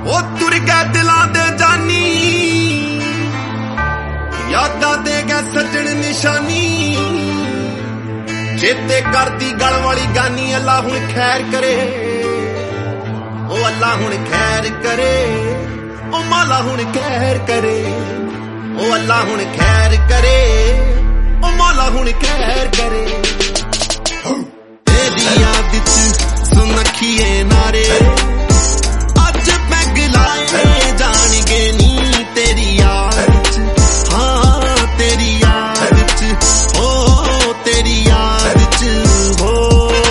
ਉਹ ਤੁਰ ਗਿਆ ਦਿਲਾਂ ਦੇ ਜਾਨੀ, ਯਾਦਾਂ ਦੇ ਗਿਆ ਸੱਜਣ ਨਿਸ਼ਾਨੀ। ਚੇਤੇ ਕਰਦੀ ਗਲ ਵਾਲੀ ਗਾਨੀ, ਅੱਲਾ ਹੁਣ ਖੈਰ ਕਰੇ, ਉਹ ਅੱਲਾ ਹੁਣ ਖੈਰ ਕਰੇ, ਉਹ ਮੌਲਾ ਹੁਣ ਖੈਰ ਕਰੇ, ਉਹ ਅੱਲਾ ਹੁਣ ਖੈਰ ਕਰੇ, ਉਹ ਮੌਲਾ ਹੁਣ ਖੈਰ ਕਰੇ। ਤੇਰੀ ਯਾਦ ਵਿੱਚ ਸੁਣ ਅੱਖੀਏ ਨਾਰੇ, ਅੱਜ ਪੈਗ ਲਾਏ ਜਾਣਗੇ ਨੀ ਤੇਰੀ ਯਾਦ ਵਿੱਚ। ਹਾਂ ਤੇਰੀ ਯਾਦ ਵਿੱਚ, ਹੋ ਤੇਰੀ ਯਾਦ ਵਿੱਚ ਹੋ।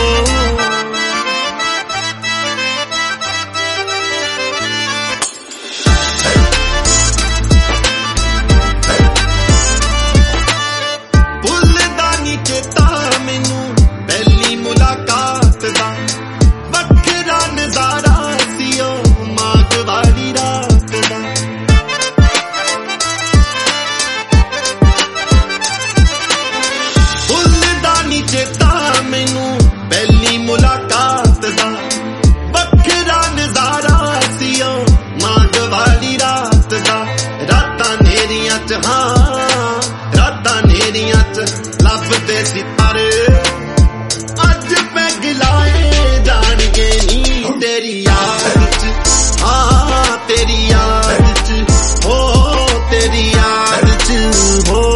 ਭੁੱਲਦਾ ਨੀ ਚੇਤਾ ਮੈਨੂੰ ਪਹਿਲੀ ਮੁਲਾਕਾਤ ਦਾ, ਵੱਖਰਾ ਨਜ਼ਾਰਾ ਸੀ ਉਹ ਮਾਘ ਵਾਲੀ ਰਾਤ ਦਾ। ਭੁੱਲਦਾ ਨੀ ਚੇਤਾ ਮੈਨੂੰ ਪਹਿਲੀ ਮੁਲਾਕਾਤ ਦਾ, ਵੱਖਰਾ ਨਜ਼ਾਰਾ ਸੀ ਉਹ ਮਾਘ ਵਾਲੀ ਰਾਤ ਦਾ। ਰਾਤਾਂ ਨੇਰੀਆਂ ਚ, ਹਾਂ ਰਾਤਾਂ ਨੇਰੀਆਂ ਚ ਲੱਭਦੇ ਸਿਤਾਰੇ, ਅੱਜ ਪੈਗ ਲਾਏ ਜਾਣਗੇ ਨੀ ਤੇਰੀ ਯਾਦ ਵਿੱਚ। ਹਾਂ ਤੇਰੀ ਯਾਦ ਵਿੱਚ, ਹੋ ਤੇਰੀ ਯਾਦ ਵਿੱਚ ਹੋ।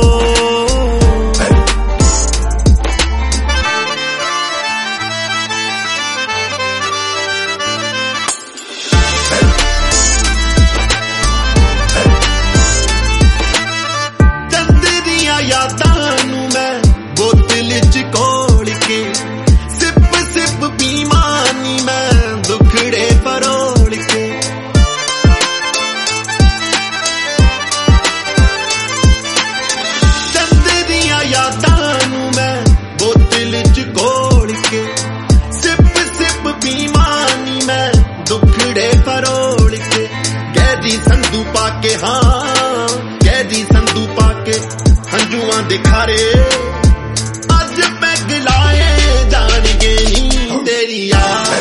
ਚੰਦਰੀਆਂ ਯਾਦਾਂ ਨੂੰ ਮੈਂ ਬੋਤਲ ਚ ਘੋਲ ਕੇ, ਸਿਪ ਸਿਪ ਪੀਵਾਂ ਨੀ ਮੈਂ ਦੁਖੜੇ ਫਰੋਲ ਕੇ। ਚੰਦਰੀਆਂ ਯਾਦਾਂ ਨੂੰ ਮੈਂ ਬੋਤਲ ਚ ਘੋਲ ਕੇ, ਸਿਪ ਸਿਪ ਪੀਵਾਂ ਨੀ ਮੈਂ ਦੁਖੜੇ ਫਰੋਲ ਕੇ। ਗਹਿਰੀ ਸੰਧੂ ਪਾ ਕੇ, ਹਾਂ ਗਹਿਰੀ ਸੰਧੂ ਪਾ ਕੇ ਹੰਝੂਆਂ ਦੇ ਖਾਰੇ, ਅੱਜ ਪੈਗ ਲਾਏ ਜਾਣਗੇ ਨੀ ਤੇਰੀ ਯਾਦ।